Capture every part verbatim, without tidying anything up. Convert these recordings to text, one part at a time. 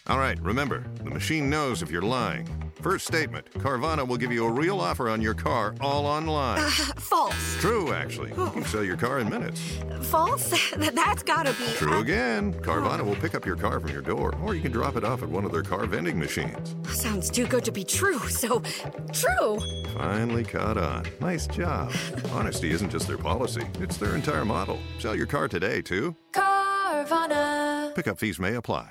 All right, remember, the machine knows if you're lying. First statement, Carvana will give you a real offer on your car all online. Uh, false. True, actually. You can sell your car in minutes. False? That's gotta be... True again. Carvana will pick up your car from your door, or you can drop it off at one of their car vending machines. Sounds too good to be true, so... True! Finally caught on. Nice job. Honesty isn't just their policy, it's their entire model. Sell your car today, too. Carvana. Pickup fees may apply.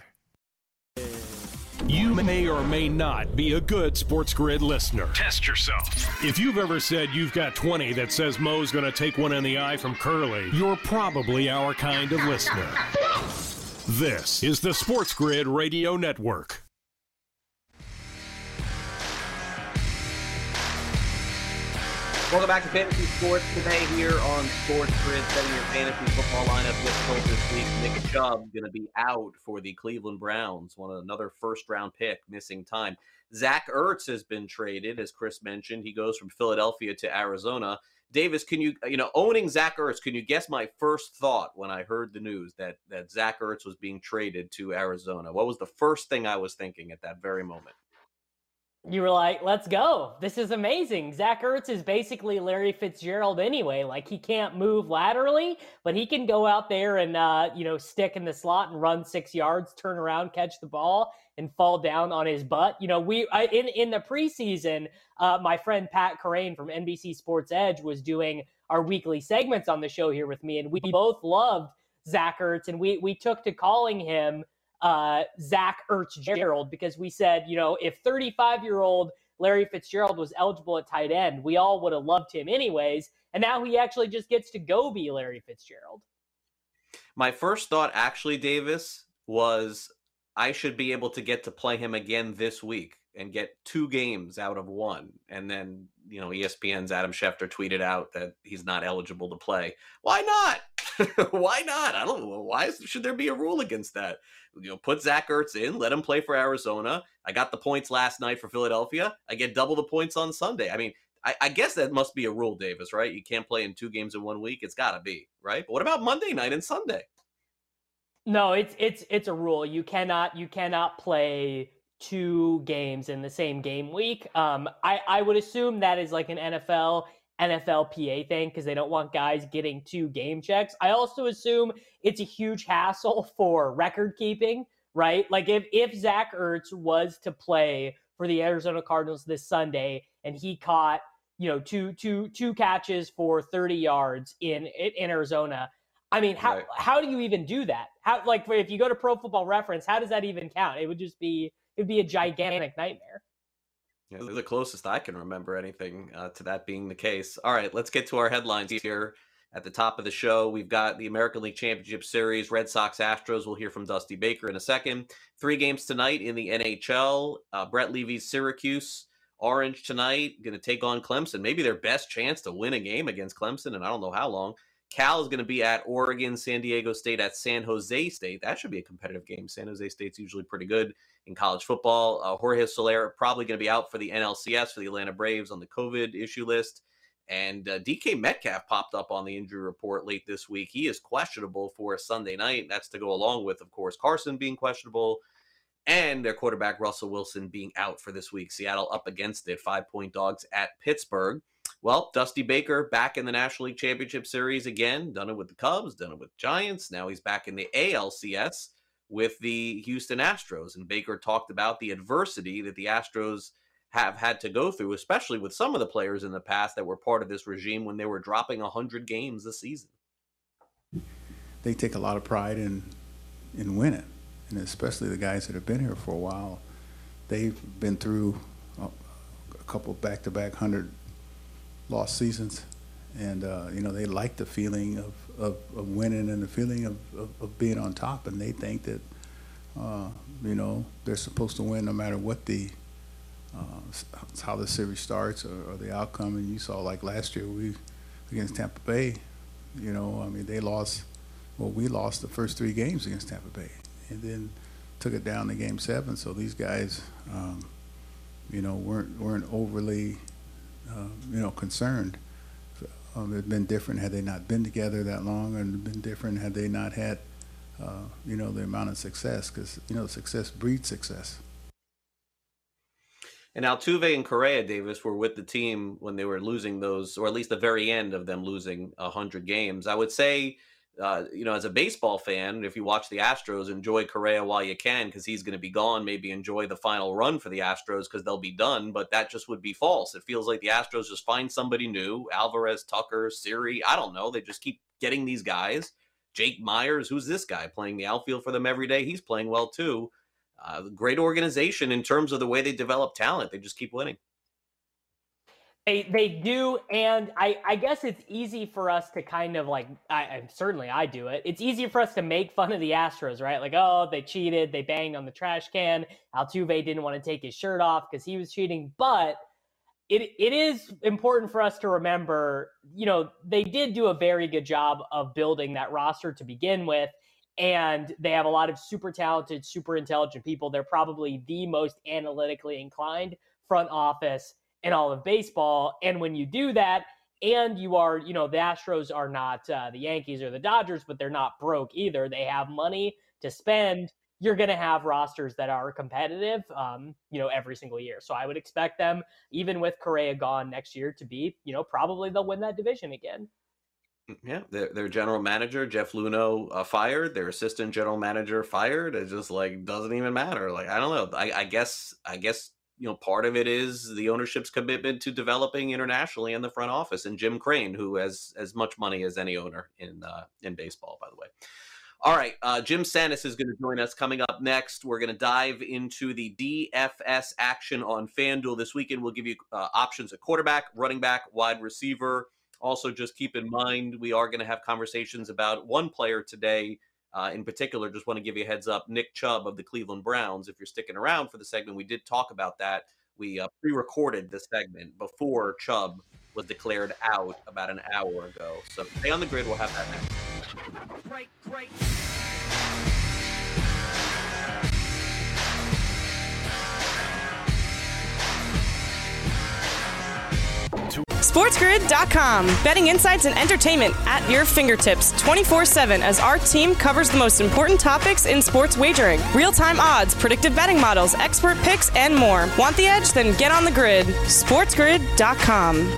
You may or may not be a good Sports Grid listener. Test yourself. If you've ever said you've got twenty that says Mo's going to take one in the eye from Curly, you're probably our kind of listener. This is the Sports Grid Radio Network. Welcome back to Fantasy Sports today here on Sports Grid, setting your fantasy football lineup difficult this week. Nick Chubb going to be out for the Cleveland Browns, one another first-round pick, missing time. Zach Ertz has been traded, as Chris mentioned. He goes from Philadelphia to Arizona. Davis, can you, you know, owning Zach Ertz, can you guess my first thought when I heard the news that that Zach Ertz was being traded to Arizona? What was the first thing I was thinking at that very moment? You were like, let's go. This is amazing. Zach Ertz is basically Larry Fitzgerald anyway. Like, he can't move laterally, but he can go out there and, uh, you know, stick in the slot and run six yards, turn around, catch the ball, and fall down on his butt. You know, we I, in, in the preseason, uh, my friend Pat Carrain from N B C Sports Edge was doing our weekly segments on the show here with me, and we both loved Zach Ertz, and we we took to calling him uh, Zach Ertz Gerald, because we said, you know, if thirty-five-year-old Larry Fitzgerald was eligible at tight end, we all would have loved him anyways. And now he actually just gets to go be Larry Fitzgerald. My first thought, actually, Davis, was I should be able to get to play him again this week and get two games out of one. And then, you know, E S P N's Adam Schefter tweeted out that he's not eligible to play. Why not? Why not? I don't know. Why should there be a rule against that? You know, put Zach Ertz in, let him play for Arizona. I got the points last night for Philadelphia. I get double the points on Sunday. I mean, I, I guess that must be a rule, Davis, right? You can't play in two games in one week. It's got to be, right? But what about Monday night and Sunday? No, it's it's it's a rule. You cannot you cannot play two games in the same game week. Um, I I would assume that is like an N F L N F L P A thing because they don't want guys getting two game checks. I also assume it's a huge hassle for record keeping, right? Like if if Zach Ertz was to play for the Arizona Cardinals this Sunday and he caught, you know, two two two catches for thirty yards in in Arizona. I mean, how right. how do you even do that? How, like, if you go to Pro Football Reference, how does that even count? It would just be, it would be a gigantic nightmare. Yeah, they're the closest I can remember anything uh, to that being the case. All right, let's get to our headlines here. At the top of the show, we've got the American League Championship Series, Red Sox Astros. We'll hear from Dusty Baker in a second. Three games tonight in the N H L. Uh, Brett Levy's Syracuse Orange tonight, going to take on Clemson. Maybe their best chance to win a game against Clemson, and I don't know how long. Cal is going to be at Oregon, San Diego State at San Jose State. That should be a competitive game. San Jose State's usually pretty good in college football. Uh, Jorge Soler probably going to be out for the N L C S for the Atlanta Braves on the COVID issue list. And uh, D K Metcalf popped up on the injury report late this week. He is questionable for a Sunday night. That's to go along with, of course, Carson being questionable and their quarterback Russell Wilson being out for this week. Seattle up against it, five-point dogs at Pittsburgh. Well, Dusty Baker back in the National League Championship Series again. Done it with the Cubs, done it with Giants. Now he's back in the A L C S with the Houston Astros. And Baker talked about the adversity that the Astros have had to go through, especially with some of the players in the past that were part of this regime when they were dropping one hundred games this season. They take a lot of pride in in winning, and especially the guys that have been here for a while. They've been through a, a couple back-to-back one hundred lost seasons, and uh, you know, they like the feeling of, of, of winning and the feeling of, of, of being on top, and they think that uh, you know, they're supposed to win no matter what the uh, how the series starts or, or the outcome. And you saw, like last year, we against Tampa Bay, you know, I mean, they lost, well, we lost the first three games against Tampa Bay, and then took it down to game seven. So these guys, um, you know, weren't weren't overly Uh, you know, concerned. Um, it'd been different had they not been together that long, and it'd been different had they not had uh, you know, the amount of success, because, you know, success breeds success. And Altuve and Correa, Davis, were with the team when they were losing those, or at least the very end of them losing one hundred games. I would say, uh, you know, as a baseball fan, if you watch the Astros, enjoy Correa while you can, because he's going to be gone. Maybe enjoy the final run for the Astros because they'll be done, but that just would be false. It feels like the Astros just find somebody new, Alvarez, Tucker, Siri, I don't know. They just keep getting these guys. Jake Myers, who's this guy playing the outfield for them every day? He's playing well too. Uh, great organization in terms of the way they develop talent. They just keep winning. They they do, and I, I guess it's easy for us to kind of like, I, I certainly I do it. It's easy for us to make fun of the Astros, right? Like, oh, they cheated, they banged on the trash can. Altuve didn't want to take his shirt off because he was cheating. But it it is important for us to remember, you know, they did do a very good job of building that roster to begin with. And they have a lot of super talented, super intelligent people. They're probably the most analytically inclined front office in all of baseball. And when you do that, and you are, you know, the Astros are not uh, the Yankees or the Dodgers, but they're not broke either. They have money to spend. You're going to have rosters that are competitive, um, you know, every single year. So I would expect them, even with Correa gone next year, to be, you know, probably they'll win that division again. Yeah, their, their general manager, Jeff Luhnow, uh, fired. Their assistant general manager fired. It just like doesn't even matter. Like, I don't know. I, I guess, I guess, you know, part of it is the ownership's commitment to developing internationally in the front office, and Jim Crane, who has as much money as any owner in uh, in baseball, by the way. All right, uh, Jim Sannes is going to join us coming up next. We're going to dive into the D F S action on FanDuel this weekend. We'll give you uh, options at quarterback, running back, wide receiver. Also, just keep in mind, we are going to have conversations about one player today uh, in particular. Just want to give you a heads up. Nick Chubb of the Cleveland Browns. If you're sticking around for the segment, we did talk about that. We uh, pre-recorded the segment before Chubb was declared out about an hour ago. So stay on the grid. We'll have that next. Great, great. SportsGrid dot com. Betting insights and entertainment at your fingertips twenty-four seven as our team covers the most important topics in sports wagering. Real-time odds, predictive betting models, expert picks, and more. Want the edge? Then get on the grid. SportsGrid dot com.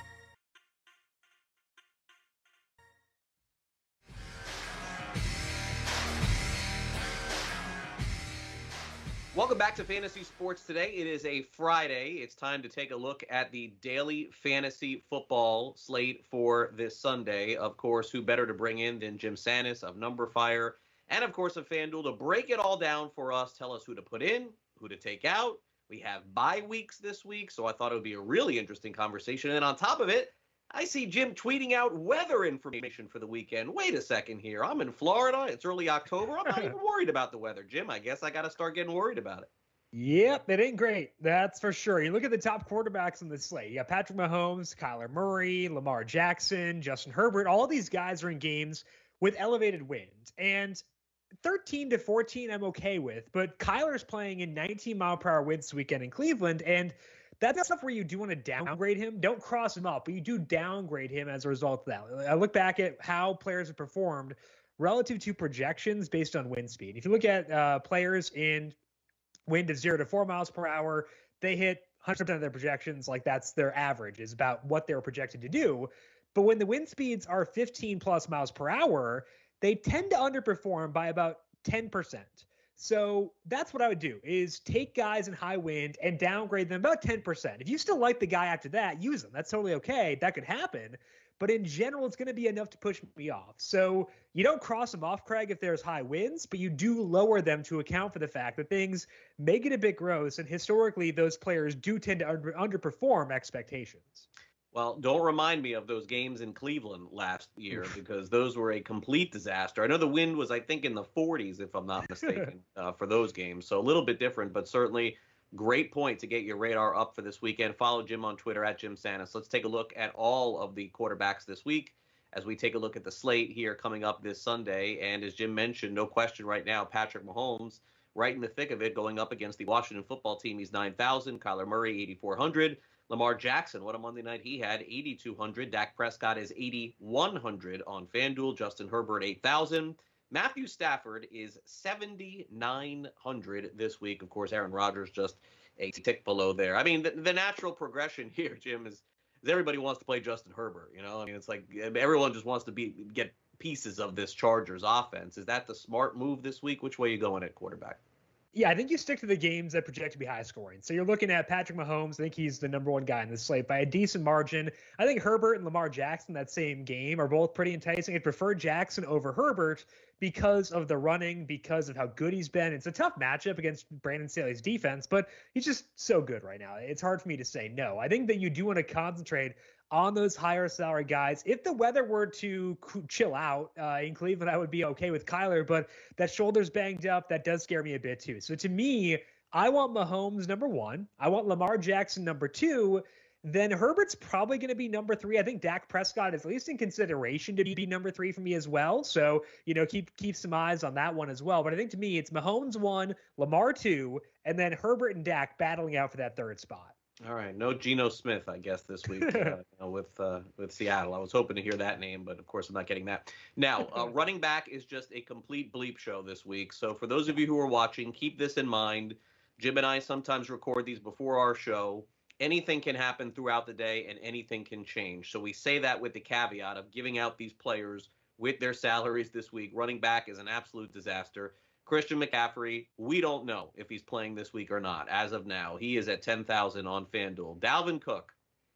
Welcome back to Fantasy Sports Today. It is a Friday. It's time to take a look at the daily fantasy football slate for this Sunday. Of course, who better to bring in than Jim Sannes of Numberfire and, of course, of FanDuel to break it all down for us, tell us who to put in, who to take out. We have bye weeks this week, so I thought it would be a really interesting conversation. And on top of it, I see Jim tweeting out weather information for the weekend. Wait a second here. I'm in Florida. It's early October. I'm not even worried about the weather, Jim. I guess I got to start getting worried about it. Yep, it ain't great. That's for sure. You look at the top quarterbacks on the slate. You got Patrick Mahomes, Kyler Murray, Lamar Jackson, Justin Herbert. All these guys are in games with elevated wind. And thirteen to fourteen I'm okay with. But Kyler's playing in nineteen mile per hour winds this weekend in Cleveland. And that's stuff where you do want to downgrade him. Don't cross him up, but you do downgrade him as a result of that. I look back at how players have performed relative to projections based on wind speed. If you look at uh, players in wind of zero to four miles per hour, they hit one hundred percent of their projections. Like that's their average is about what they were projected to do. But when the wind speeds are fifteen plus miles per hour, they tend to underperform by about ten percent. So that's what I would do is take guys in high wind and downgrade them about ten percent. If you still like the guy after that, use them. That's totally okay. That could happen. But in general, it's going to be enough to push me off. So you don't cross them off, Craig, if there's high winds, but you do lower them to account for the fact that things may get a bit gross. And historically, those players do tend to under- underperform expectations. Well, don't remind me of those games in Cleveland last year because those were a complete disaster. I know the wind was, I think, in the forties, if I'm not mistaken, uh, for those games. So a little bit different, but certainly great point to get your radar up for this weekend. Follow Jim on Twitter at Jim Sannes. Let's take a look at all of the quarterbacks this week as we take a look at the slate here coming up this Sunday. And as Jim mentioned, no question right now, Patrick Mahomes right in the thick of it going up against the Washington football team. He's nine thousand. Kyler Murray, eighty-four hundred. Lamar Jackson, what a Monday night he had, eighty-two hundred. Dak Prescott is eighty-one hundred on FanDuel. Justin Herbert, eight thousand. Matthew Stafford is seventy-nine hundred this week. Of course, Aaron Rodgers just a tick below there. I mean, the, the natural progression here, Jim, is, is everybody wants to play Justin Herbert. You know, I mean, it's like everyone just wants to be get pieces of this Chargers offense. Is that the smart move this week? Which way are you going at quarterback? Yeah, I think you stick to the games that project to be high scoring. So you're looking at Patrick Mahomes. I think he's the number one guy in this slate by a decent margin. I think Herbert and Lamar Jackson, that same game, are both pretty enticing. I prefer Jackson over Herbert because of the running, because of how good he's been. It's a tough matchup against Brandon Staley's defense, but he's just so good right now. It's hard for me to say no. I think that you do want to concentrate on those higher salary guys. If the weather were to chill out uh, in Cleveland, I would be okay with Kyler, but that shoulder's banged up. That does scare me a bit too. So to me, I want Mahomes number one. I want Lamar Jackson number two. Then Herbert's probably going to be number three. I think Dak Prescott is at least in consideration to be number three for me as well. So, you know, keep keep some eyes on that one as well. But I think to me, it's Mahomes one, Lamar two, and then Herbert and Dak battling out for that third spot. All right, no Geno Smith, I guess, this week uh, you know, with uh, with Seattle. I was hoping to hear that name, but of course I'm not getting that. Now, uh, running back is just a complete bleep show this week. So for those of you who are watching, keep this in mind. Jim and I sometimes record these before our show. Anything can happen throughout the day, and anything can change. So we say that with the caveat of giving out these players with their salaries this week. Running back is an absolute disaster. Christian McCaffrey, we don't know if he's playing this week or not. As of now, he is at ten thousand on FanDuel. Dalvin Cook,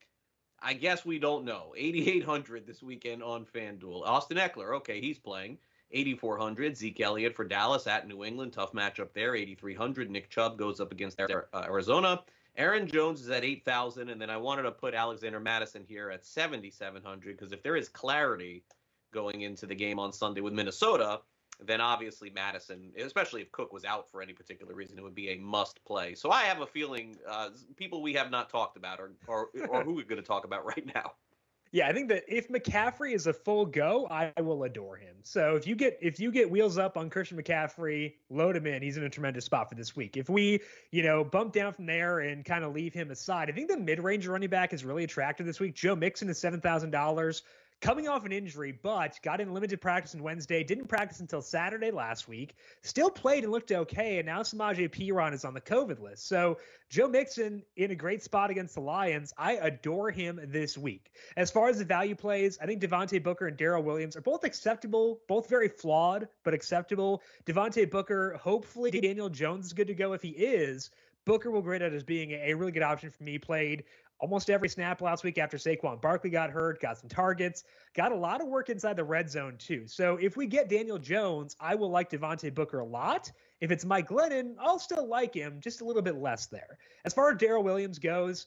I guess we don't know. eighty-eight hundred this weekend on FanDuel. Austin Eckler, okay, he's playing. eighty-four hundred. Zeke Elliott for Dallas at New England. Tough matchup there. eighty-three hundred. Nick Chubb goes up against Arizona. Aaron Jones is at eight thousand. And then I wanted to put Alexander Mattison here at seventy-seven hundred, because if there is clarity going into the game on Sunday with Minnesota, then obviously Madison, especially if Cook was out for any particular reason, it would be a must play. So I have a feeling uh, people we have not talked about or, or, or who we're going to talk about right now. Yeah, I think that if McCaffrey is a full go, I will adore him. So if you get if you get wheels up on Christian McCaffrey, load him in. He's in a tremendous spot for this week. If we, you know, bump down from there and kind of leave him aside, I think the mid-range running back is really attractive this week. Joe Mixon is seven thousand dollars. Coming off an injury, but got in limited practice on Wednesday, didn't practice until Saturday last week, still played and looked okay, and now Samaje Perine is on the COVID list. So Joe Mixon in a great spot against the Lions. I adore him this week. As far as the value plays, I think Devontae Booker and Darrell Williams are both acceptable, both very flawed, but acceptable. Devontae Booker, hopefully Daniel Jones is good to go. If he is, Booker will grade out as being a really good option for me. Played almost every snap last week after Saquon Barkley got hurt, got some targets, got a lot of work inside the red zone too. So if we get Daniel Jones, I will like Devontae Booker a lot. If it's Mike Glennon, I'll still like him, just a little bit less there. As far as Darrell Williams goes,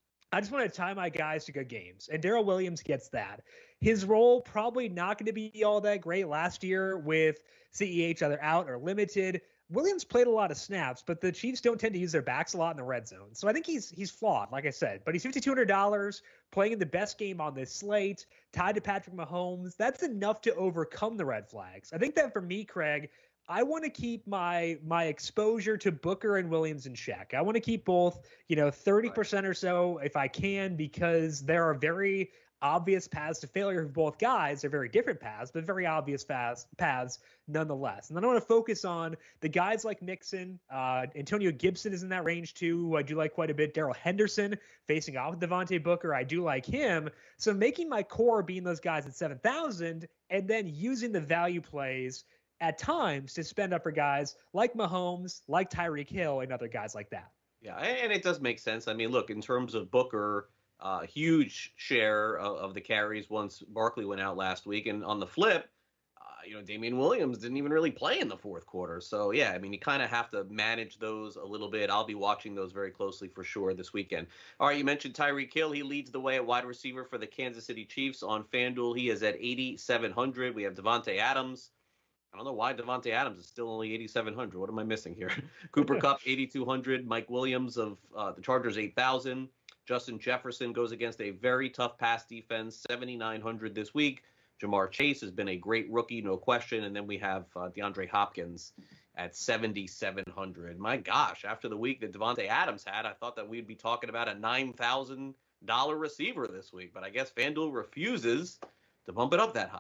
I just want to tie my guys to good games, and Darrell Williams gets that. His role probably not going to be all that great last year with C E H either out or limited. Williams played a lot of snaps, but the Chiefs don't tend to use their backs a lot in the red zone. So I think he's he's flawed, like I said. But he's five thousand two hundred dollars, playing in the best game on this slate, tied to Patrick Mahomes. That's enough to overcome the red flags. I think that for me, Craig, I want to keep my my exposure to Booker and Williams in check. I want to keep both, you know, thirty percent or so if I can, because there are very obvious paths to failure for both guys. They're very different paths, but very obvious paths, paths nonetheless. And then I want to focus on the guys like Mixon. Uh, Antonio Gibson is in that range too, who I do like quite a bit. Darrell Henderson facing off with Devontae Booker. I do like him. So making my core being those guys at seven thousand and then using the value plays at times to spend up for guys like Mahomes, like Tyreek Hill, and other guys like that. Yeah, and it does make sense. I mean, look, in terms of Booker, a uh, huge share of, of the carries once Barkley went out last week. And on the flip, uh, you know, Damian Williams didn't even really play in the fourth quarter. So, yeah, I mean, you kind of have to manage those a little bit. I'll be watching those very closely for sure this weekend. All right, you mentioned Tyreek Hill. He leads the way at wide receiver for the Kansas City Chiefs on FanDuel. He is at eighty-seven hundred. We have Devontae Adams. I don't know why Devontae Adams is still only eighty-seven hundred. What am I missing here? Cooper Kupp, eighty-two hundred. Mike Williams of uh, the Chargers, eight thousand. Justin Jefferson goes against a very tough pass defense, seventy-nine hundred this week. Jamar Chase has been a great rookie, no question. And then we have uh, DeAndre Hopkins at seventy-seven hundred. My gosh, after the week that Devontae Adams had, I thought that we'd be talking about a nine thousand dollars receiver this week. But I guess FanDuel refuses to bump it up that high.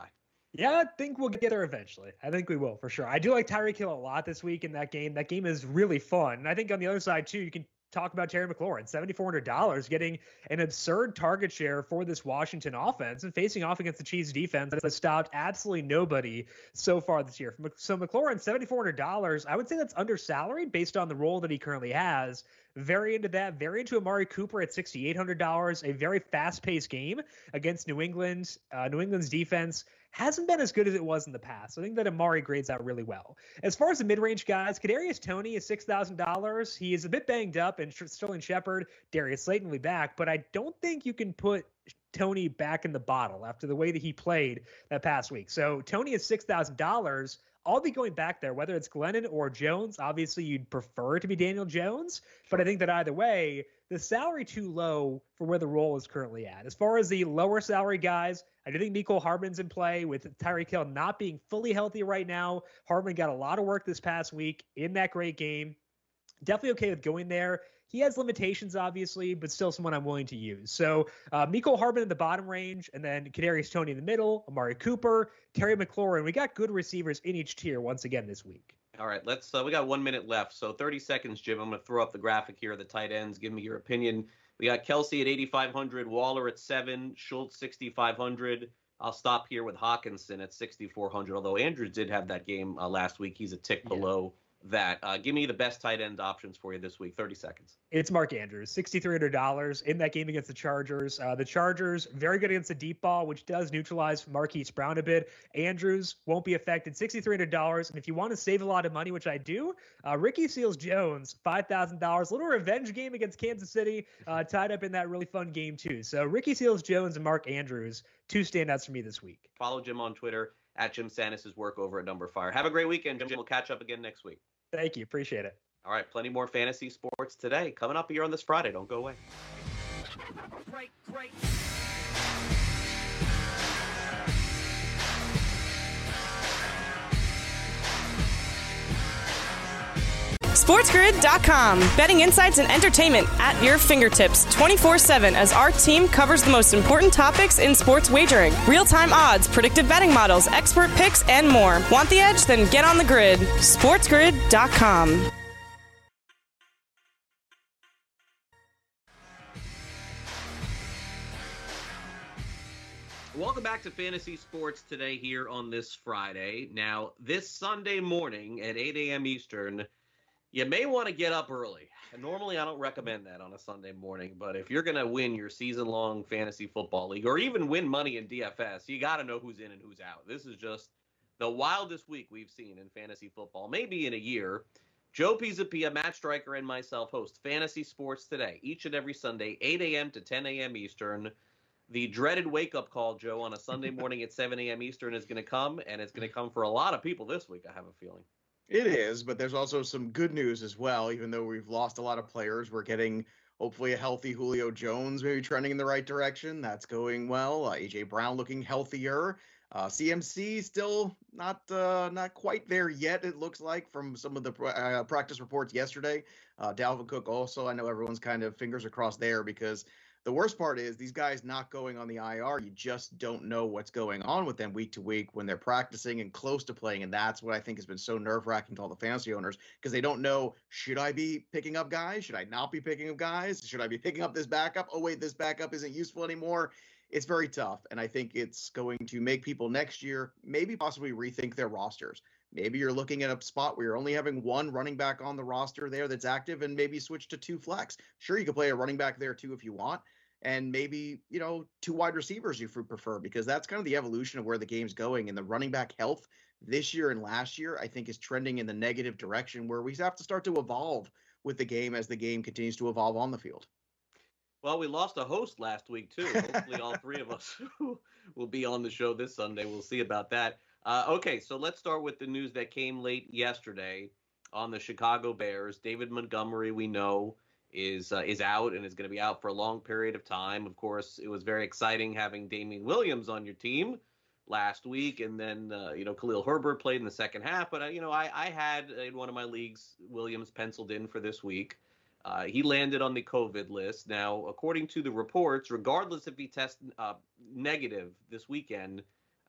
Yeah, I think we'll get there eventually. I think we will for sure. I do like Tyreek Hill a lot this week in that game. That game is really fun. And I think on the other side too, you can talk about Terry McLaurin, seven thousand four hundred dollars, getting an absurd target share for this Washington offense and facing off against the Chiefs defense that has stopped absolutely nobody so far this year. So McLaurin, seven thousand four hundred dollars, I would say that's undersalaried based on the role that he currently has. Very into that, very into Amari Cooper at six thousand eight hundred dollars, a very fast-paced game against New England. Uh, New England's defense hasn't been as good as it was in the past. I think that Amari grades out really well. As far as the mid-range guys, Kadarius Toney is six thousand dollars. He is a bit banged up, and Sterling Shepard, Darius Slayton will be back, but I don't think you can put Toney back in the bottle after the way that he played that past week. So Toney is six thousand dollars. I'll be going back there, whether it's Glennon or Jones. Obviously, you'd prefer it to be Daniel Jones, but I think that either way, the salary too low for where the role is currently at. As far as the lower salary guys, I do think Mecole Hardman's in play with Tyreek Hill not being fully healthy right now. Hardman got a lot of work this past week in that great game. Definitely okay with going there. He has limitations, obviously, but still someone I'm willing to use. So uh, Mecole Hardman in the bottom range, and then Kadarius Toney in the middle, Amari Cooper, Terry McLaurin. We got good receivers in each tier once again this week. All right, let's. Uh, we got one minute left, so thirty seconds, Jim. I'm going to throw up the graphic here of the tight ends. Give me your opinion. We got Kelsey at eighty-five hundred, Waller at seven, Schultz sixty-five hundred. I'll stop here with Hawkinson at sixty-four hundred. Although Andrews did have that game uh, last week, he's a tick below. Yeah. That. Uh, give me the best tight end options for you this week. thirty seconds. It's Mark Andrews, six thousand three hundred dollars in that game against the Chargers. Uh, the Chargers, very good against the deep ball, which does neutralize Marquise Brown a bit. Andrews won't be affected, six thousand three hundred dollars. And if you want to save a lot of money, which I do, uh, Ricky Seals-Jones, five thousand dollars. A little revenge game against Kansas City, uh, tied up in that really fun game too. So Ricky Seals-Jones and Mark Andrews, two standouts for me this week. Follow Jim on Twitter at Jim Sanis' work over at Number Fire. Have a great weekend, Jim. We'll catch up again next week. Thank you. Appreciate it. All right. Plenty more fantasy sports today. Coming up here on this Friday. Don't go away. Great, great. SportsGrid dot com. Betting insights and entertainment at your fingertips twenty-four seven as our team covers the most important topics in sports wagering. Real-time odds, predictive betting models, expert picks, and more. Want the edge? Then get on the grid. SportsGrid dot com. Welcome back to Fantasy Sports Today here on this Friday. Now, this Sunday morning at eight a.m. Eastern, you may want to get up early. And normally, I don't recommend that on a Sunday morning, but if you're going to win your season-long fantasy football league or even win money in D F S, you got to know who's in and who's out. This is just the wildest week we've seen in fantasy football, maybe in a year. Joe Pisapia, Matt Stryker, and myself host Fantasy Sports Today each and every Sunday, eight a.m. to ten a.m. Eastern. The dreaded wake-up call, Joe, on a Sunday morning at seven a.m. Eastern is going to come, and it's going to come for a lot of people this week, I have a feeling. It is, but there's also some good news as well. Even though we've lost a lot of players, we're getting hopefully a healthy Julio Jones, maybe trending in the right direction. That's going well. Uh, A J Brown looking healthier. Uh, C M C still not uh, not quite there yet, it looks like, from some of the uh, practice reports yesterday. Uh, Dalvin Cook also, I know everyone's kind of fingers across there because the worst part is these guys not going on the I R. You just don't know what's going on with them week to week when they're practicing and close to playing. And that's what I think has been so nerve-wracking to all the fantasy owners because they don't know, should I be picking up guys? Should I not be picking up guys? Should I be picking up this backup? Oh, wait, this backup isn't useful anymore. It's very tough. And I think it's going to make people next year maybe possibly rethink their rosters. Maybe you're looking at a spot where you're only having one running back on the roster there that's active and maybe switch to two flex. Sure, you could play a running back there too if you want. And maybe, you know, two wide receivers you prefer because that's kind of the evolution of where the game's going. And the running back health this year and last year, I think, is trending in the negative direction where we have to start to evolve with the game as the game continues to evolve on the field. Well, we lost a host last week, too. Hopefully all three of us will be on the show this Sunday. We'll see about that. Uh, okay, so let's start with the news that came late yesterday on the Chicago Bears. David Montgomery, we know, is uh, is out and is going to be out for a long period of time. Of course, it was very exciting having Damian Williams on your team last week, and then, uh, you know, Khalil Herbert played in the second half. But, uh, you know, I, I had in one of my leagues Williams penciled in for this week. Uh, he landed on the COVID list. Now, according to the reports, regardless if he tests uh, negative this weekend,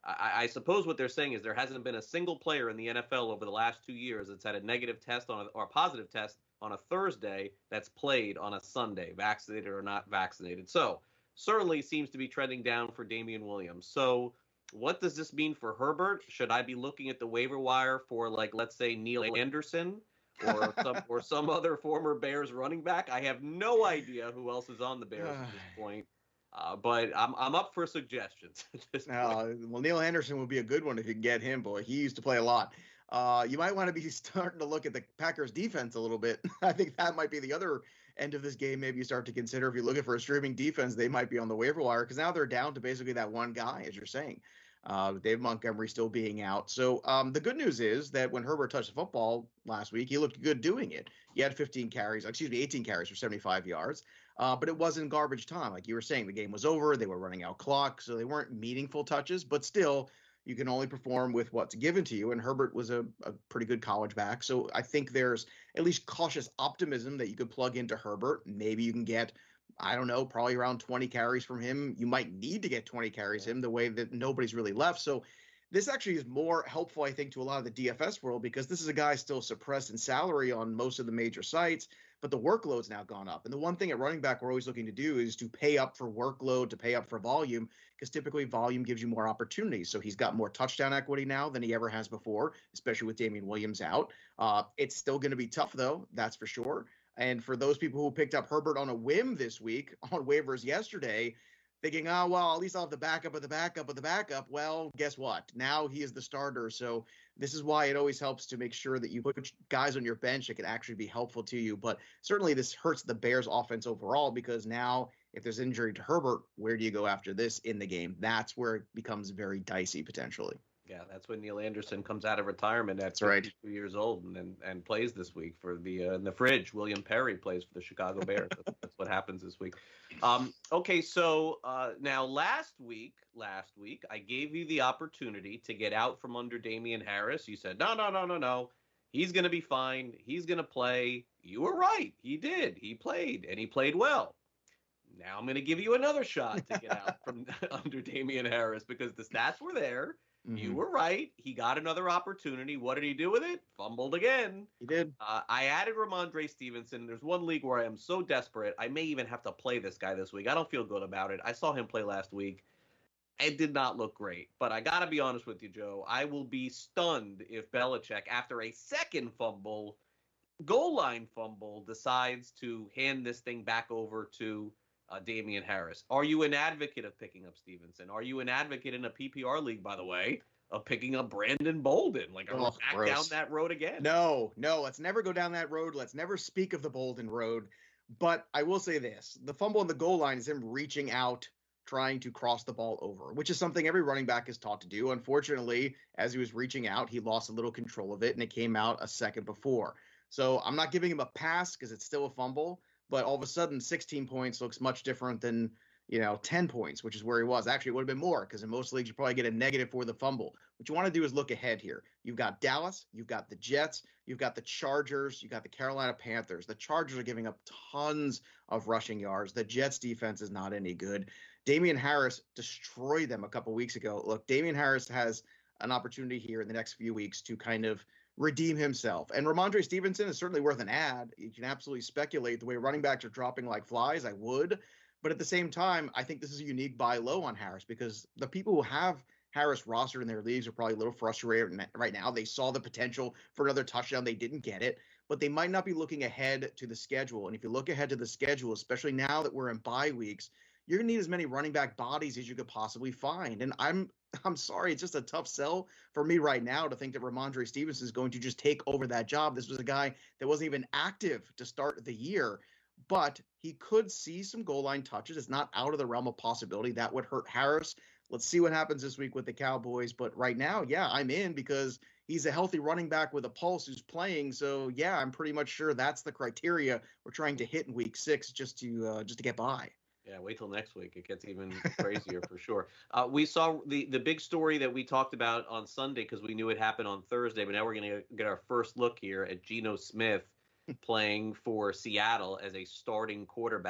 I, I suppose what they're saying is there hasn't been a single player in the N F L over the last two years that's had a negative test on a, or a positive test on a Thursday that's played on a Sunday, vaccinated or not vaccinated. So certainly seems to be trending down for Damian Williams. So what does this mean for Herbert? Should I be looking at the waiver wire for, like, let's say Neil Anderson or some or some other former Bears running back? I have no idea who else is on the Bears at this point. Uh, but I'm I'm up for suggestions at this point. Uh, well, Neil Anderson would be a good one if you can get him, boy. He used to play a lot. Uh, you might want to be starting to look at the Packers defense a little bit. I think that might be the other end of this game. Maybe you start to consider, if you're looking for a streaming defense, they might be on the waiver wire, because now they're down to basically that one guy, as you're saying. Uh, Dave Montgomery still being out. So um, the good news is that when Herbert touched the football last week, he looked good doing it. He had fifteen carries, excuse me, eighteen carries for seventy-five yards. Uh, but it wasn't garbage time. Like you were saying, the game was over. They were running out clock, so they weren't meaningful touches. But still, you can only perform with what's given to you. And Herbert was a, a pretty good college back. So I think there's at least cautious optimism that you could plug into Herbert. Maybe you can get, I don't know, probably around twenty carries from him. You might need to get twenty carries him the way that nobody's really left. So this actually is more helpful, I think, to a lot of the D F S world, because this is a guy still suppressed in salary on most of the major sites, but the workload's now gone up. And the one thing at running back we're always looking to do is to pay up for workload, to pay up for volume, because typically volume gives you more opportunities. So he's got more touchdown equity now than he ever has before, especially with Damian Williams out. Uh, it's still going to be tough, though, that's for sure. And for those people who picked up Herbert on a whim this week on waivers yesterday, thinking, oh, well, at least I'll have the backup of the backup of the backup. Well, guess what? Now he is the starter. So this is why it always helps to make sure that you put guys on your bench that can actually be helpful to you. But certainly this hurts the Bears offense overall, because now if there's injury to Herbert, where do you go after this in the game? That's where it becomes very dicey potentially. Yeah, that's when Neil Anderson comes out of retirement at right. fifty-two years old and, and and plays this week for the uh, in the fridge. William Perry plays for the Chicago Bears. that's, that's what happens this week. Um, okay, so uh, now last week, last week I gave you the opportunity to get out from under Damian Harris. You said no, no, no, no, no. He's going to be fine. He's going to play. You were right. He did. He played, and he played well. Now I'm going to give you another shot to get out from under Damian Harris, because the stats were there. Mm-hmm. You were right. He got another opportunity. What did he do with it? Fumbled again. He did. Uh, I added Ramondre Stevenson. There's one league where I am so desperate, I may even have to play this guy this week. I don't feel good about it. I saw him play last week. It did not look great. But I got to be honest with you, Joe. I will be stunned if Belichick, after a second fumble, goal line fumble, decides to hand this thing back over to Uh, Damian Harris. Are you an advocate of picking up Stevenson? Are you an advocate in a P P R league, by the way, of picking up Brandon Bolden? Like, are we oh, back gross. down that road again? No, no, let's never go down that road. Let's never speak of the Bolden road. But I will say this. The fumble on the goal line is him reaching out, trying to cross the ball over, which is something every running back is taught to do. Unfortunately, as he was reaching out, he lost a little control of it, and it came out a second before. So I'm not giving him a pass because it's still a fumble. But all of a sudden, sixteen points looks much different than, you know, ten points, which is where he was. Actually, it would have been more, because in most leagues, you probably get a negative for the fumble. What you want to do is look ahead here. You've got Dallas, you've got the Jets, you've got the Chargers, you've got the Carolina Panthers. The Chargers are giving up tons of rushing yards. The Jets defense is not any good. Damian Harris destroyed them a couple weeks ago. Look, Damian Harris has an opportunity here in the next few weeks to kind of redeem himself. And Ramondre Stevenson is certainly worth an ad. You can absolutely speculate the way running backs are dropping like flies. I would. But at the same time, I think this is a unique buy low on Harris, because the people who have Harris rostered in their leagues are probably a little frustrated right now. They saw the potential for another touchdown. They didn't get it, but they might not be looking ahead to the schedule. And if you look ahead to the schedule, especially now that we're in bye weeks, you're going to need as many running back bodies as you could possibly find. And I'm I'm sorry, it's just a tough sell for me right now to think that Ramondre Stevenson is going to just take over that job. This was a guy that wasn't even active to start the year, but he could see some goal line touches. It's not out of the realm of possibility. That would hurt Harris. Let's see what happens this week with the Cowboys. But right now, yeah, I'm in, because he's a healthy running back with a pulse who's playing. So, yeah, I'm pretty much sure that's the criteria we're trying to hit in week six just to uh, just to get by. Yeah, wait till next week. It gets even crazier for sure. Uh, we saw the, the big story that we talked about on Sunday because we knew it happened on Thursday, but now we're going to get our first look here at Geno Smith playing for Seattle as a starting quarterback.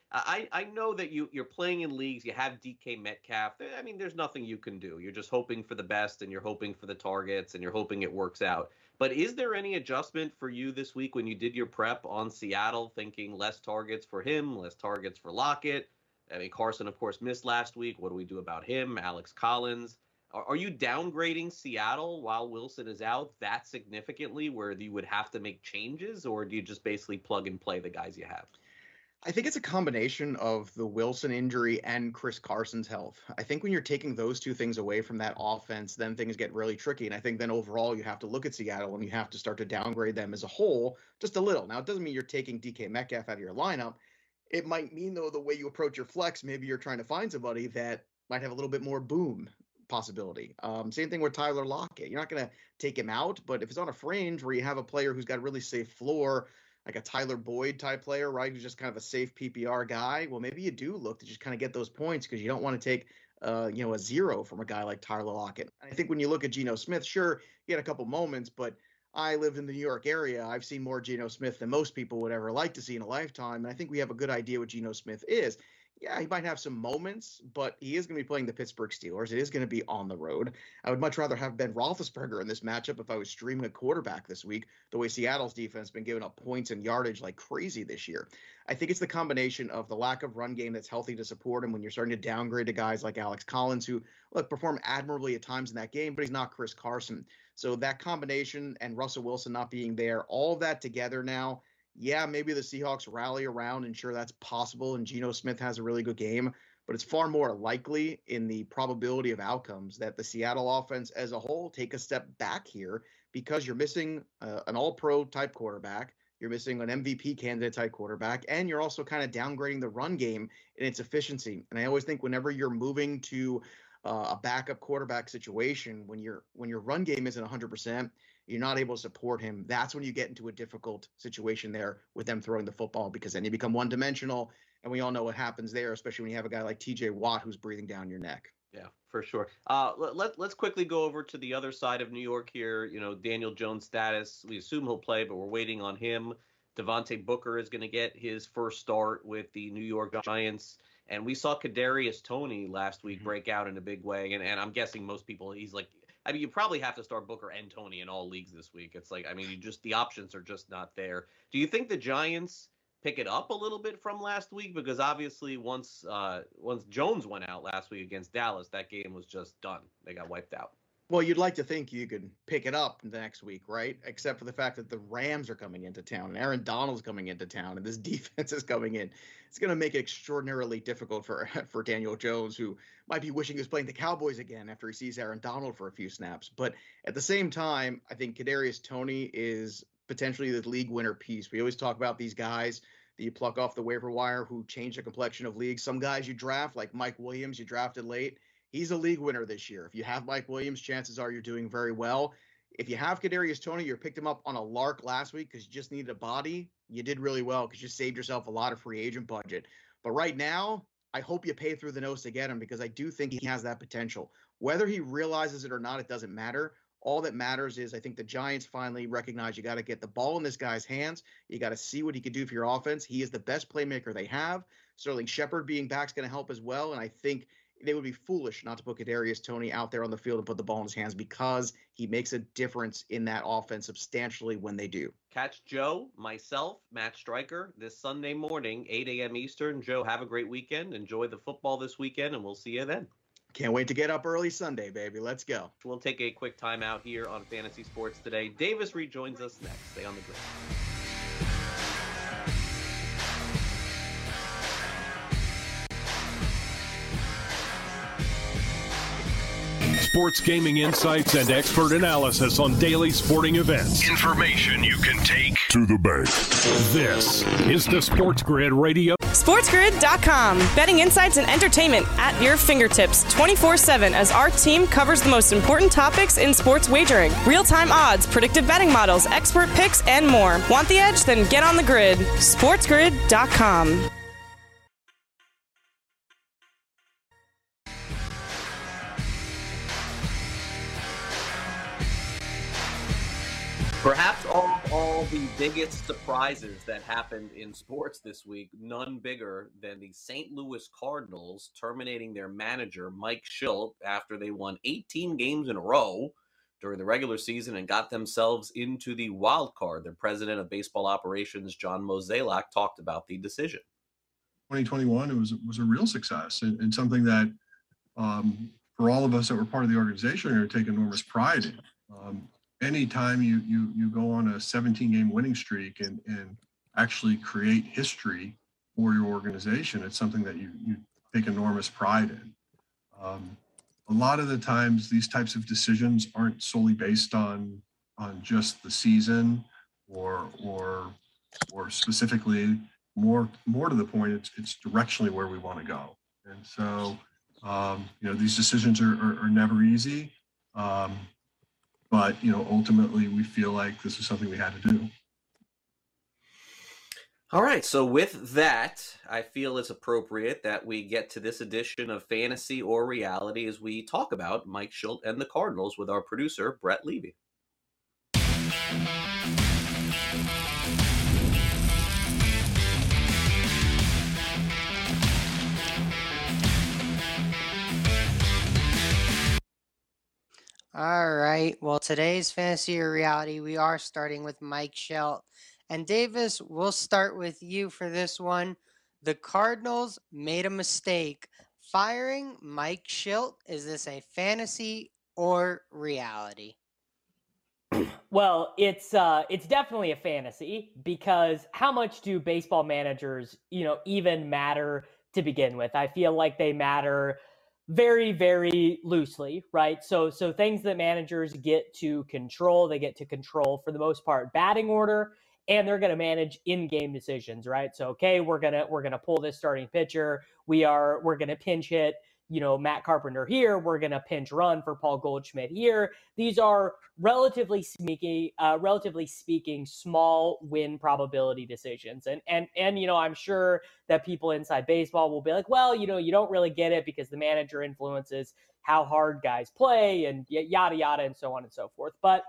I, I know that you, you're playing in leagues, you have D K Metcalf. I mean, there's nothing you can do. You're just hoping for the best, and you're hoping for the targets, and you're hoping it works out. But is there any adjustment for you this week when you did your prep on Seattle, thinking less targets for him, less targets for Lockett? I mean, Carson, of course, missed last week. What do we do about him? Alex Collins. Are, are you downgrading Seattle while Wilson is out that significantly where you would have to make changes, or do you just basically plug and play the guys you have? I think it's a combination of the Wilson injury and Chris Carson's health. I think when you're taking those two things away from that offense, then things get really tricky. And I think then overall you have to look at Seattle and you have to start to downgrade them as a whole just a little. Now, it doesn't mean you're taking D K Metcalf out of your lineup. It might mean, though, the way you approach your flex, maybe you're trying to find somebody that might have a little bit more boom possibility. Um, same thing with Tyler Lockett. You're not going to take him out, but if it's on a fringe where you have a player who's got a really safe floor, like a Tyler Boyd type player, right, who's just kind of a safe P P R guy, well, maybe you do look to just kind of get those points because you don't want to take, uh, you know, a zero from a guy like Tyler Lockett. I think when you look at Geno Smith, sure, he had a couple moments, but I live in the New York area. I've seen more Geno Smith than most people would ever like to see in a lifetime, and I think we have a good idea what Geno Smith is. Yeah, he might have some moments, but he is going to be playing the Pittsburgh Steelers. It is going to be on the road. I would much rather have Ben Roethlisberger in this matchup if I was streaming a quarterback this week, the way Seattle's defense has been giving up points and yardage like crazy this year. I think it's the combination of the lack of run game that's healthy to support him when you're starting to downgrade to guys like Alex Collins, who, look, perform admirably at times in that game, but he's not Chris Carson. So that combination and Russell Wilson not being there, all of that together now, yeah, maybe the Seahawks rally around and sure that's possible and Geno Smith has a really good game, but it's far more likely in the probability of outcomes that the Seattle offense as a whole take a step back here because you're missing uh, an all-pro type quarterback, you're missing an M V P candidate type quarterback, and you're also kind of downgrading the run game in its efficiency. And I always think whenever you're moving to uh, a backup quarterback situation, when your when your run game isn't one hundred percent, you're not able to support him, that's when you get into a difficult situation there with them throwing the football because then you become one-dimensional, and we all know what happens there, especially when you have a guy like T J Watt who's breathing down your neck. Yeah, for sure. Uh, let, let, let's quickly go over to the other side of New York here. You know, Daniel Jones' status, we assume he'll play, but we're waiting on him. Devontae Booker is going to get his first start with the New York Giants. And we saw Kadarius Toney last week mm-hmm. break out in a big way, and, and I'm guessing most people, he's like, I mean, you probably have to start Booker and Toney in all leagues this week. It's like, I mean, you just the options are just not there. Do you think the Giants pick it up a little bit from last week? Because obviously once uh, once Jones went out last week against Dallas, that game was just done. They got wiped out. Well, you'd like to think you could pick it up the next week, right? Except for the fact that the Rams are coming into town and Aaron Donald's coming into town and this defense is coming in. It's going to make it extraordinarily difficult for for Daniel Jones, who might be wishing he was playing the Cowboys again after he sees Aaron Donald for a few snaps. But at the same time, I think Kadarius Toney is potentially the league winner piece. We always talk about these guys that you pluck off the waiver wire who change the complexion of leagues. Some guys you draft, like Mike Williams, you drafted late. He's a league winner this year. If you have Mike Williams, chances are you're doing very well. If you have Kadarius Toney, you picked him up on a lark last week because you just needed a body. You did really well because you saved yourself a lot of free agent budget. But right now, I hope you pay through the nose to get him because I do think he has that potential. Whether he realizes it or not, it doesn't matter. All that matters is I think the Giants finally recognize you got to get the ball in this guy's hands. You got to see what he can do for your offense. He is the best playmaker they have. Sterling Shepard being back is going to help as well. And I think they would be foolish not to put Kadarius Toney out there on the field and put the ball in his hands because he makes a difference in that offense substantially when they do. Catch Joe, myself, Matt Stryker this Sunday morning, eight a.m. Eastern. Joe, have a great weekend. Enjoy the football this weekend, and we'll see you then. Can't wait to get up early Sunday, baby. Let's go. We'll take a quick time out here on Fantasy Sports Today. Davis rejoins us next. Stay on the grid. Sports gaming insights and expert analysis on daily sporting events. Information you can take to the bank. This is the Sports Grid Radio. SportsGrid dot com. Betting insights and entertainment at your fingertips twenty-four seven as our team covers the most important topics in sports wagering. Real-time odds, predictive betting models, expert picks, and more. Want the edge? Then get on the grid. SportsGrid dot com. Perhaps all, all the biggest surprises that happened in sports this week, none bigger than the Saint Louis Cardinals terminating their manager, Mike Shildt, after they won eighteen games in a row during the regular season and got themselves into the wild card. Their president of baseball operations, John Mozeliak, talked about the decision. twenty twenty-one, it was, it was a real success and, and something that um, for all of us that were part of the organization are going to take enormous pride in. Um, anytime you, you, you go on a seventeen game winning streak and, and actually create history for your organization, it's something that you, you take enormous pride in. Um, a lot of the times these types of decisions aren't solely based on, on just the season or, or, or specifically more, more to the point, it's, it's directionally where we want to go. And so, um, you know, these decisions are, are, are never easy. Um, But, you know, ultimately we feel like this is something we had to do. All right. So with that, I feel it's appropriate that we get to this edition of Fantasy or Reality as we talk about Mike Shildt and the Cardinals with our producer, Brett Levy. All right. Well, today's Fantasy or Reality, we are starting with Mike Shildt. And Davis, we'll start with you for this one. The Cardinals made a mistake firing Mike Shildt. Is this a fantasy or reality? Well, it's uh, it's definitely a fantasy because how much do baseball managers, you know, even matter to begin with? I feel like they matter very, very loosely, right? So, so things that managers get to control, they get to control for the most part batting order, and they're going to manage in-game decisions, right? So, okay, we're gonna we're gonna pull this starting pitcher. We are we're gonna pinch hit, you know, Matt Carpenter here. We're gonna pinch run for Paul Goldschmidt here. These are relatively speaking, uh, relatively speaking, small win probability decisions. And and and you know, I'm sure that people inside baseball will be like, well, you know, you don't really get it because the manager influences how hard guys play and yada yada and so on and so forth. But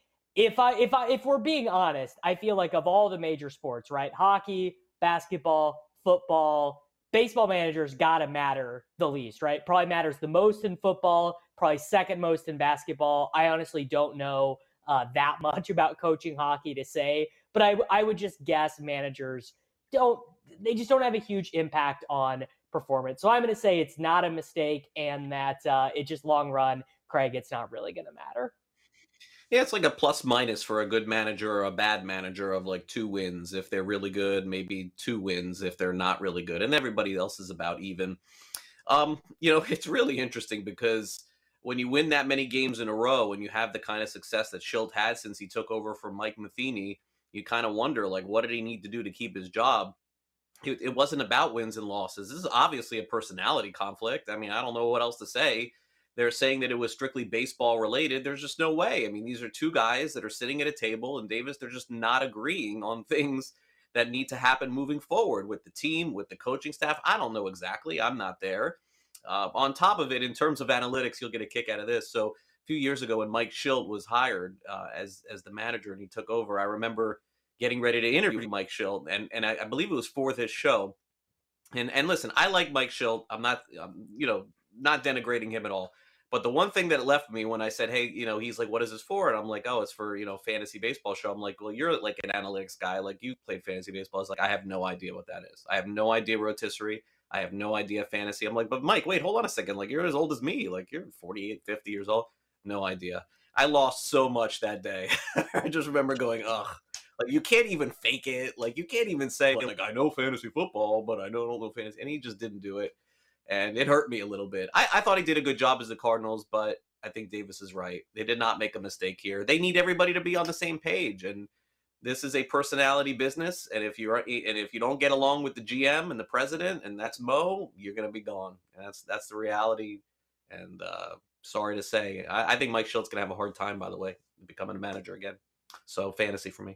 if I if I if we're being honest, I feel like of all the major sports, right? Hockey, basketball, football, baseball managers got to matter the least, right? Probably matters the most in football, probably second most in basketball. I honestly don't know uh, that much about coaching hockey to say, but I, I would just guess managers don't, they just don't have a huge impact on performance. So I'm going to say it's not a mistake and that uh, it just long run, Craig, it's not really going to matter. Yeah, it's like a plus minus for a good manager or a bad manager of like two wins if they're really good, maybe two wins if they're not really good, and everybody else is about even. Um, you know, it's really interesting because when you win that many games in a row and you have the kind of success that Shildt had since he took over from Mike Matheny, you kind of wonder, like, what did he need to do to keep his job? It, it wasn't about wins and losses. This is obviously a personality conflict. I mean, I don't know what else to say. They're saying that it was strictly baseball related. There's just no way. I mean, these are two guys that are sitting at a table, and Davis, they're just not agreeing on things that need to happen moving forward with the team, with the coaching staff. I don't know exactly. I'm not there. Uh, on top of it, in terms of analytics, you'll get a kick out of this. So a few years ago when Mike Shildt was hired uh, as, as the manager and he took over, I remember getting ready to interview Mike Shildt, and, and I, I believe it was for this show. And, and listen, I like Mike Shildt. I'm not, um, you know, not denigrating him at all. But the one thing that left me when I said, hey, you know, he's like, what is this for? And I'm like, oh, it's for, you know, fantasy baseball show. I'm like, well, you're like an analytics guy. Like, you played fantasy baseball. I was like, I have no idea what that is. I have no idea rotisserie. I have no idea fantasy. I'm like, but Mike, wait, hold on a second. Like, you're as old as me. Like, you're forty-eight, fifty years old. No idea. I lost so much that day. I just remember going, ugh. Like, you can't even fake it. Like, you can't even say, like, I know fantasy football, but I don't know fantasy. And he just didn't do it. And it hurt me a little bit. I, I thought he did a good job as the Cardinals, but I think Davis is right. They did not make a mistake here. They need everybody to be on the same page, and this is a personality business. And if you're and if you don't get along with the G M and the president, and that's Mo, you're going to be gone. And that's that's the reality. And uh, sorry to say, I, I think Mike Shildt's going to have a hard time, by the way, becoming a manager again. So fantasy for me.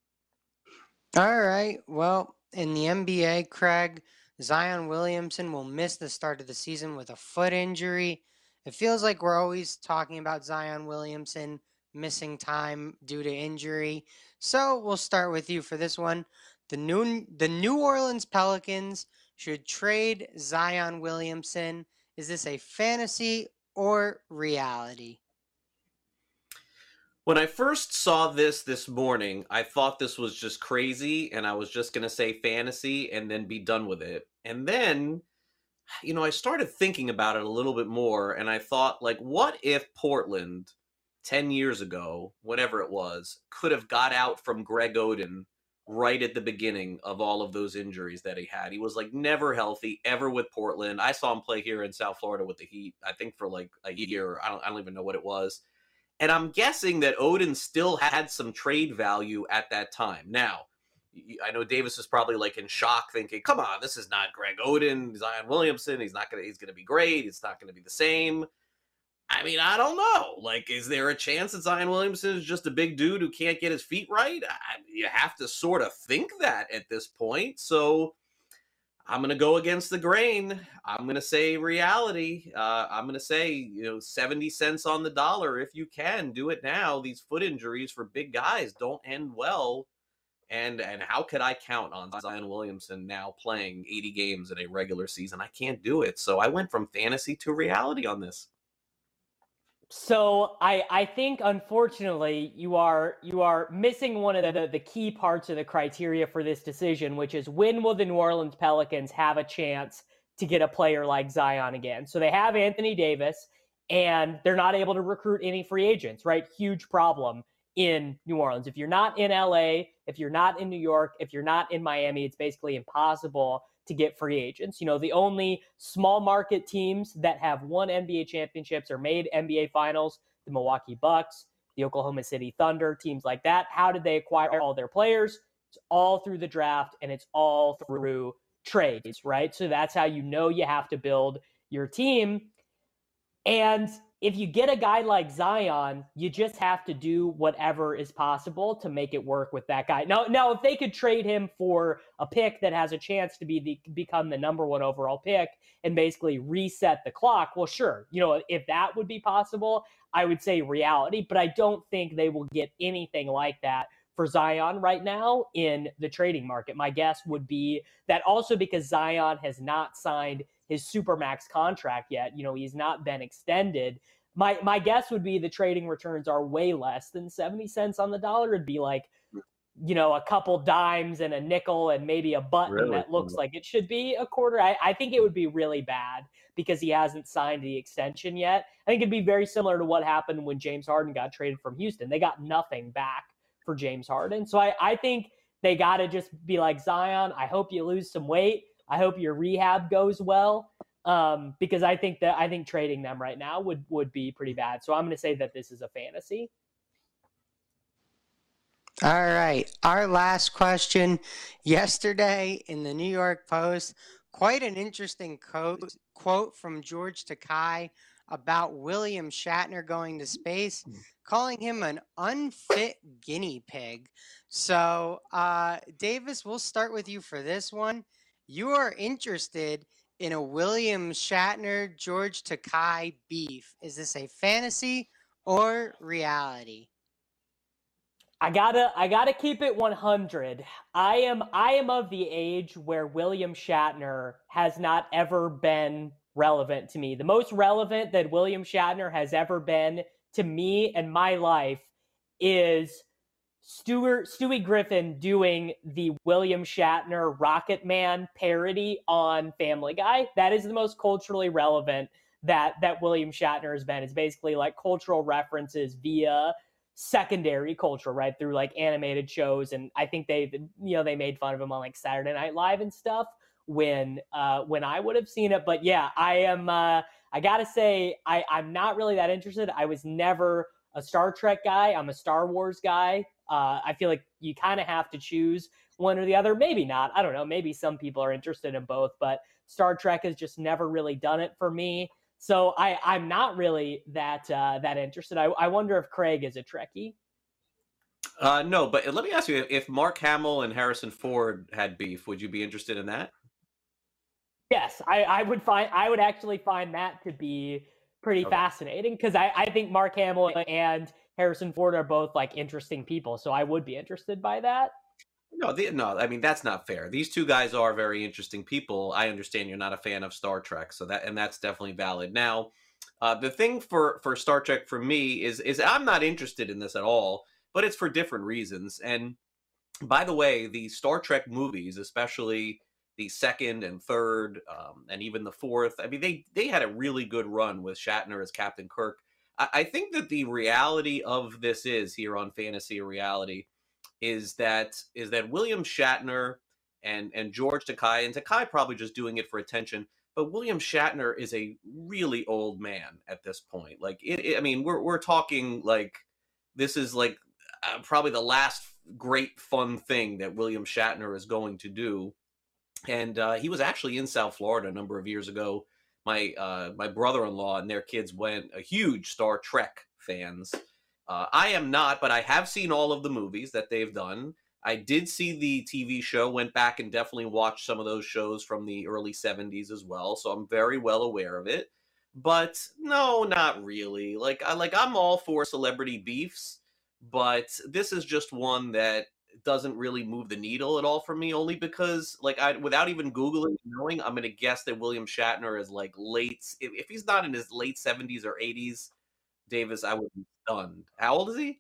All right. Well, in the N B A, Craig, Zion Williamson will miss the start of the season with a foot injury. It feels like we're always talking about Zion Williamson missing time due to injury. So we'll start with you for this one. The New, the New Orleans Pelicans should trade Zion Williamson. Is this a fantasy or reality? When I first saw this this morning, I thought this was just crazy, and I was just going to say fantasy and then be done with it. And then, you know, I started thinking about it a little bit more, and I thought, like, what if Portland ten years ago, whatever it was, could have got out from Greg Oden right at the beginning of all of those injuries that he had? He was, like, never healthy, ever with Portland. I saw him play here in South Florida with the Heat, I think for, like, a year. I don't, I don't even know what it was. And I'm guessing that Oden still had some trade value at that time. Now, I know Davis is probably like in shock thinking, come on, this is not Greg Oden, Zion Williamson. He's not going to, he's going to be great. It's not going to be the same. I mean, I don't know. Like, is there a chance that Zion Williamson is just a big dude who can't get his feet right? I, you have to sort of think that at this point. So I'm going to go against the grain. I'm going to say reality. Uh, I'm going to say, you know, seventy cents on the dollar. If you can, do it now. These foot injuries for big guys don't end well. And and how could I count on Zion Williamson now playing eighty games in a regular season? I can't do it. So I went from fantasy to reality on this. So I I think unfortunately you are you are missing one of the, the key parts of the criteria for this decision, which is when will the New Orleans Pelicans have a chance to get a player like Zion again? So they have Anthony Davis, and they're not able to recruit any free agents, right? Huge problem in New Orleans. If you're not in L A, if you're not in New York, if you're not in Miami, it's basically impossible to get free agents. You know, the only small market teams that have won N B A championships or made N B A finals, the Milwaukee Bucks, the Oklahoma City Thunder, teams like that. How did they acquire all their players? It's all through the draft, and it's all through trades, right? So that's how you know you have to build your team. And if you get a guy like Zion, you just have to do whatever is possible to make it work with that guy. Now, now if they could trade him for a pick that has a chance to be the become the number one overall pick and basically reset the clock, well, sure. You know, if that would be possible, I would say reality, but I don't think they will get anything like that for Zion right now in the trading market. My guess would be that also because Zion has not signed his Supermax contract yet, you know, he's not been extended. My my guess would be the trading returns are way less than seventy cents on the dollar. It'd be like, you know, a couple dimes and a nickel and maybe a button Really? that looks like it should be a quarter. I, I think it would be really bad because he hasn't signed the extension yet. I think it'd be very similar to what happened when James Harden got traded from Houston. They got nothing back for James Harden. So I, I think they got to just be like, Zion, I hope you lose some weight. I hope your rehab goes well, um, because I think that I think trading them right now would would be pretty bad. So I'm going to say that this is a fantasy. All right. Our last question. Yesterday in the New York Post, quite an interesting quote, quote from George Takei about William Shatner going to space, calling him an unfit guinea pig. So, uh, Davis, we'll start with you for this one. You are interested in a William Shatner, George Takei beef. Is this a fantasy or reality? I gotta, I gotta keep it one hundred. I am, I am of the age where William Shatner has not ever been relevant to me. The most relevant that William Shatner has ever been to me and my life is Stuart, Stewie Griffin doing the William Shatner Rocket Man parody on Family Guy. That is the most culturally relevant that, that William Shatner has been. It's basically like cultural references via secondary culture, right? Through like animated shows. And I think they, you know, they made fun of him on like Saturday Night Live and stuff when, uh, when I would have seen it. But yeah, I am, uh, I gotta say, I, I'm not really that interested. I was never a Star Trek guy. I'm a Star Wars guy. Uh, I feel like you kind of have to choose one or the other. Maybe not. I don't know. Maybe some people are interested in both, but Star Trek has just never really done it for me. So I, I'm not really that uh, that interested. I, I wonder if Craig is a Trekkie. Uh, no, but let me ask you, if Mark Hamill and Harrison Ford had beef, would you be interested in that? Yes, I, I would find I would actually find that to be pretty Okay. fascinating because I, I think Mark Hamill and Harrison Ford are both like interesting people. So I would be interested by that. No, the, no, I mean, that's not fair. These two guys are very interesting people. I understand you're not a fan of Star Trek, so that, and that's definitely valid. Now, uh, the thing for, for Star Trek for me is, is I'm not interested in this at all, but it's for different reasons. And by the way, the Star Trek movies, especially the second and third, um, and even the fourth, I mean, they, they had a really good run with Shatner as Captain Kirk. I, I think that the reality of this is here on Fantasy Reality is that is that William Shatner and and George Takei, and Takei probably just doing it for attention, but William Shatner is a really old man at this point. Like, it, it I mean, we're we're talking like this is like uh, probably the last great fun thing that William Shatner is going to do. And uh, he was actually in South Florida a number of years ago. My uh, my brother-in-law and their kids went, a huge Star Trek fans. Uh, I am not, but I have seen all of the movies that they've done. I did see the T V show, went back and definitely watched some of those shows from the early seventies as well, so I'm very well aware of it. But no, not really. Like, I, like I'm all for celebrity beefs, but this is just one that doesn't really move the needle at all for me, only because, like, I without even Googling, knowing, I'm going to guess that William Shatner is, like, late, if, if he's not in his late seventies or eighties, Davis, I would be stunned. How old is he?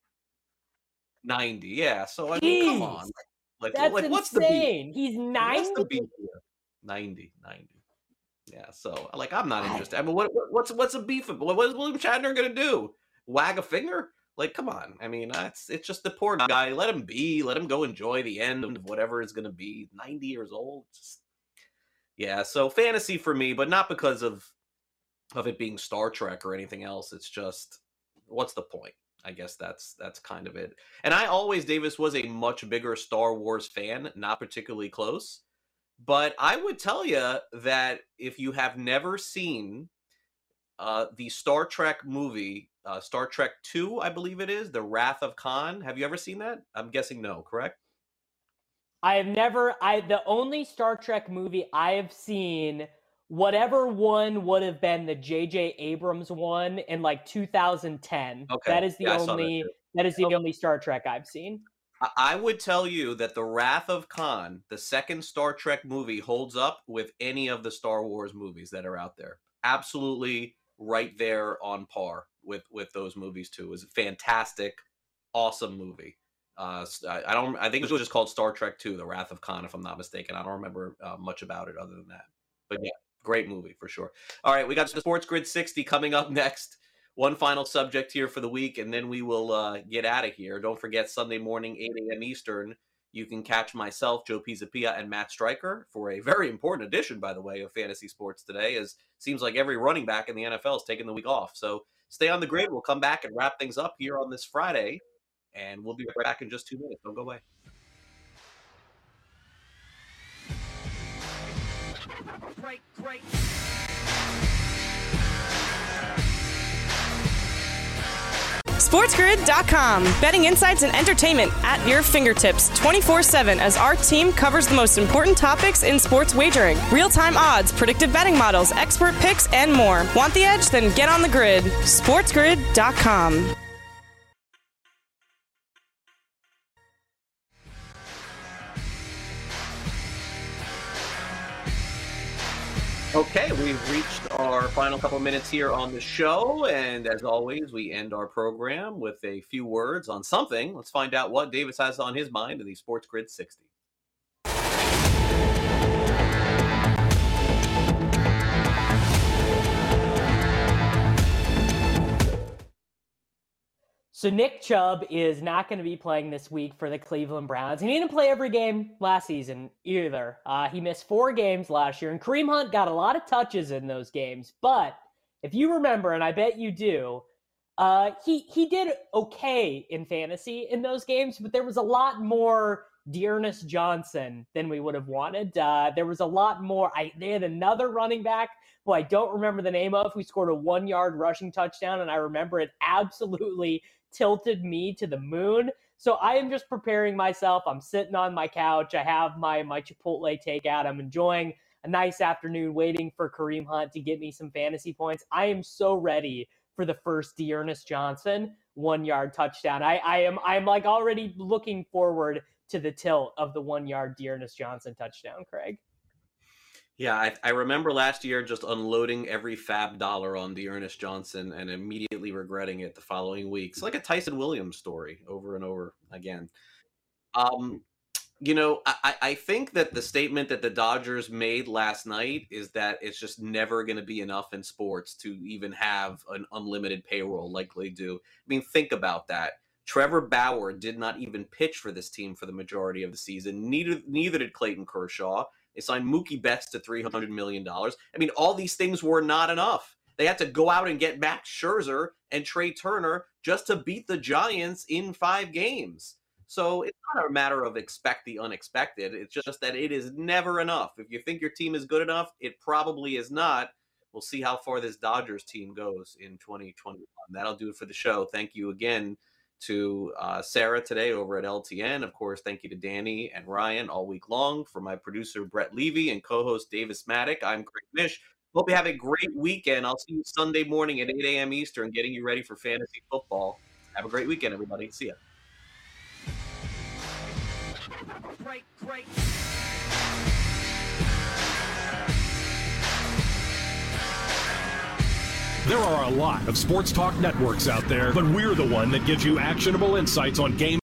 ninety, yeah. So, I mean, come on. Like, That's like what's the insane. beef? He's ninety? What's the beef here? ninety, ninety. Yeah, so, like, I'm not interested. I mean, what, what what's what's a beef? What, what is William Shatner going to do? Wag a finger? Like, come on. I mean, it's, it's just the poor guy. Let him be. Let him go enjoy the end of whatever is going to be. ninety years old. Just, yeah, so fantasy for me, but not because of of it being Star Trek or anything else. It's just, what's the point? I guess that's that's kind of it. And I always, Davis, was a much bigger Star Wars fan, not particularly close. But I would tell you that if you have never seen uh, the Star Trek movie, uh, Star Trek two, I believe it is, The Wrath of Khan, have you ever seen that? I'm guessing no, correct? I have never, I the only Star Trek movie I have seen, whatever one would have been the J J Abrams one in like two thousand ten. Okay. That is the Yeah, I saw that only too. that is the only Star Trek I've seen. I- I would tell you that The Wrath of Khan, the second Star Trek movie, holds up with any of the Star Wars movies that are out there. Absolutely right there on par with, with those movies too. It was a fantastic, awesome movie. Uh, I, I don't. I think it was just called Star Trek two, The Wrath of Khan, if I'm not mistaken. I don't remember uh, much about it other than that. But yeah, great movie for sure. All right, we got the Sports Grid sixty coming up next. One final subject here for the week, and then we will uh, get out of here. Don't forget, Sunday morning, eight a.m. Eastern, you can catch myself, Joe Pisapia, and Matt Stryker for a very important edition, by the way, of Fantasy Sports Today, as seems like every running back in the N F L is taking the week off. So stay on the grid. We'll come back and wrap things up here on this Friday, and we'll be right back in just two minutes. Don't go away. Great, great. SportsGrid dot com. Betting insights and entertainment at your fingertips twenty-four seven as our team covers the most important topics in sports wagering. Real-time odds, predictive betting models, expert picks, and more. Want the edge? Then get on the grid. SportsGrid dot com. Okay, we've reached our final couple minutes here on the show, and as always, we end our program with a few words on something. Let's find out what Davis has on his mind in the Sports Grid sixty. So Nick Chubb is not going to be playing this week for the Cleveland Browns. He didn't play every game last season either. Uh, he missed four games last year, and Kareem Hunt got a lot of touches in those games. But if you remember, and I bet you do, uh, he he did okay in fantasy in those games, but there was a lot more Dearness Johnson than we would have wanted. Uh, there was a lot more. I, they had another running back who I don't remember the name of, who scored a one-yard rushing touchdown, and I remember it absolutely tilted me to the moon. So I am just preparing myself. I'm sitting on my couch. I have my, my Chipotle takeout. I'm enjoying a nice afternoon waiting for Kareem Hunt to get me some fantasy points. I am so ready for the first Dearness Johnson one-yard touchdown. I, I am I'm like already looking forward to the tilt of the one-yard Dearness Johnson touchdown, Craig. Yeah, I, I remember last year just unloading every fab dollar on Dearness Johnson and immediately regretting it the following week. It's like a Tyson Williams story over and over again. Um, you know, I, I think that the statement that the Dodgers made last night is that it's just never going to be enough in sports to even have an unlimited payroll like they do. I mean, think about that. Trevor Bauer did not even pitch for this team for the majority of the season. Neither, neither did Clayton Kershaw. They signed Mookie Betts to three hundred million dollars. I mean, all these things were not enough. They had to go out and get Max Scherzer and Trey Turner just to beat the Giants in five games. So it's not a matter of expect the unexpected. It's just that it is never enough. If you think your team is good enough, it probably is not. We'll see how far this Dodgers team goes in twenty twenty-one. That'll do it for the show. Thank you again to uh, Sarah today over at L T N. Of course, thank you to Danny and Ryan all week long. For my producer, Brett Levy, and co-host Davis Maddock, I'm Craig Mish. Hope you have a great weekend. I'll see you Sunday morning at eight a.m. Eastern, getting you ready for fantasy football. Have a great weekend, everybody. See ya. Great, great. There are a lot of sports talk networks out there, but we're the one that gives you actionable insights on game